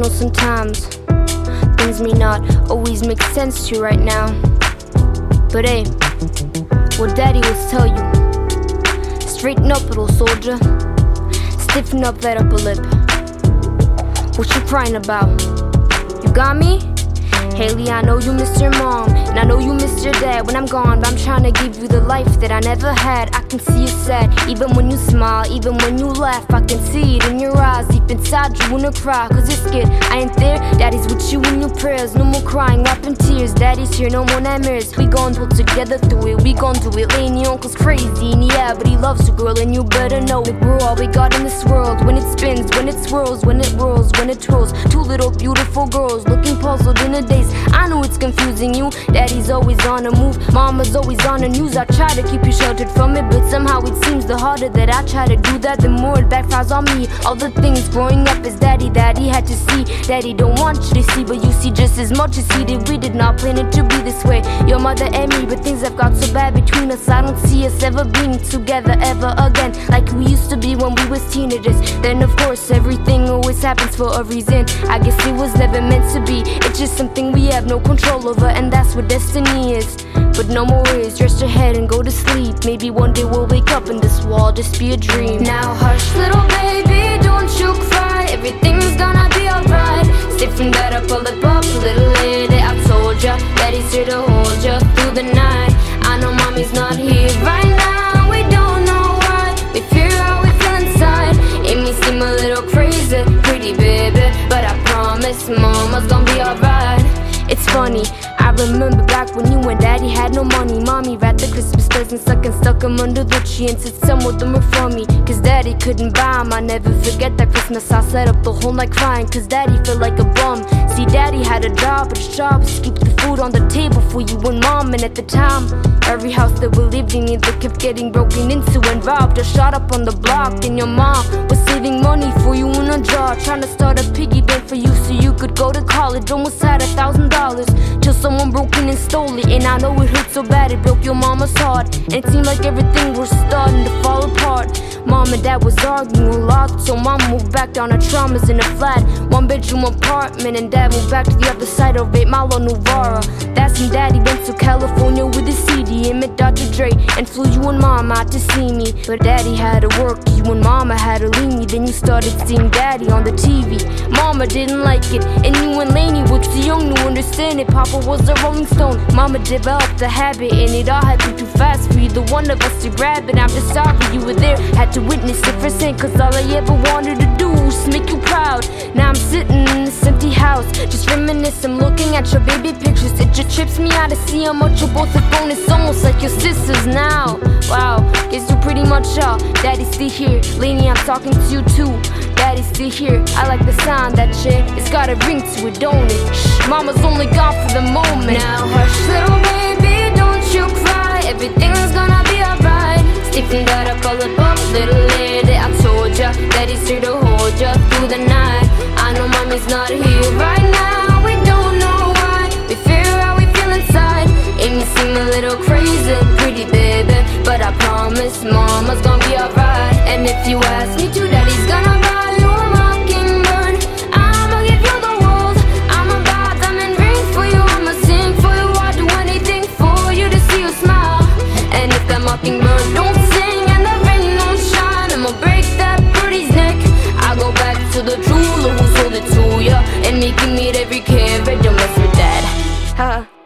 know sometimes things may not always make sense to you right now, but hey, what daddy will tell you: straighten up, little soldier. Stiffen up that upper lip. What you crying about? You got me? Haley, I know you miss your mom, and I know you miss your dad when I'm gone, but I'm trying to give you the life that I never had. I can see you sad, even when you smile, even when you laugh. I can see it in your eyes, deep inside you wanna cry, cause you're scared I ain't there. Daddy's with you in your prayers, no more crying, wiping tears. Daddy's here, no more nightmares. We gon' pull together through it, we gon' do it. Laying your uncle's crazy, and yeah, but he loves you, girl, and you better know it. We're all we got in this world. When it spins, when it swirls, when it whirls, when it twirls. Two little beautiful girls looking puzzled in a daze. I know it's confusing you. Daddy's always on the move, mama's always on the news. I try to keep you sheltered from it, but somehow it seems the harder that I try to do that, the more it backfires on me. All the things growing up as daddy that he had to see, daddy don't want you to see, but you see just as much as he did. We did not plan it to be this way, your mother and me, but things have got so bad between us. I don't see us ever being together ever again, like we used to be when we was teenagers. Then of course everything always happens for a reason. I guess it was never meant to be, it's just something we have no control over, and that's what destiny is. But no more worries, rest your head and go to sleep. Maybe one day we'll wake up and this will all just be a dream. Now hush little baby, don't you cry, everything's gonna be alright. Stiffen that up, pull it up, little lady. I told ya, daddy's here to hold ya through the night. I know mommy's not here right now, we don't know why. We fear how we feel inside. It may seem a little crazy, pretty baby, but I promise mama's gonna be alright. It's funny, I remember back when you and daddy had no money. Mommy wrapped the Christmas presents and stuck them under the tree and said some of them were for me, cause daddy couldn't buy them. I never forget that Christmas, I sat up the whole night crying, cause daddy felt like a bum. See, daddy had a job, but his job was to keep the food on the table for you and mom. And at the time, every house that we lived in either kept getting broken into and robbed or shot up on the block. And your mom was saving money for you in a jar, trying to start a piggy bank for you so you could go to college. Almost had $1,000 till someone broke in and stole it. And I know it hurt so bad it broke your mama's heart, and it seemed like everything was starting to fall apart. Mom and dad was arguing a lot, so mom moved back down her traumas in a flat 1-bedroom apartment, and dad moved back to the other side of 8 Mile on Novara. That's when daddy went to California with his CD and met Dr. Dre and flew you and mom out to see me. But daddy had to work, you and mama had to leave me. Then you started seeing daddy on the TV. Mama didn't like it, and you and Lainey were too young to understand it. Papa was a Rolling Stone, mama developed a habit, and it all happened too fast for either one of us to grab it. I'm just sorry you were there, had to witness it firsthand, cause all I ever wanted to do was make you proud. Now I'm sitting in this empty house, just reminiscing, looking at your baby pictures. It just trips me out to see how much you both have grown. It's almost like your sisters now. Wow, guess you pretty much are. Daddy's still here, Lainey, I'm talking to you too. Daddy's still here, I like the sound that shit. It's got a ring to it, don't it? Shh, mama's only gone for the moment. Now hush little baby, don't you cry, everything's gonna be alright. Stiffen that up, pull it up, little lady. I told ya, daddy's here to hold ya through the night. I know mommy's not here right now, we don't know why. We fear how we feel inside. It may seem a little crazy, pretty baby, but I promise mama's gonna be alright. And if you ask me to, daddy's gonna buy you a mockingbird. I'ma give you the world, I'ma buy diamond rings for you, I'ma sing for you, I'll do anything for you to see you smile. And if that mockingbird don't sing and the rain don't shine, I'ma break that birdie's neck. I go back to the jeweler who sold it to ya and make you meet every carat. Don't mess with that, huh?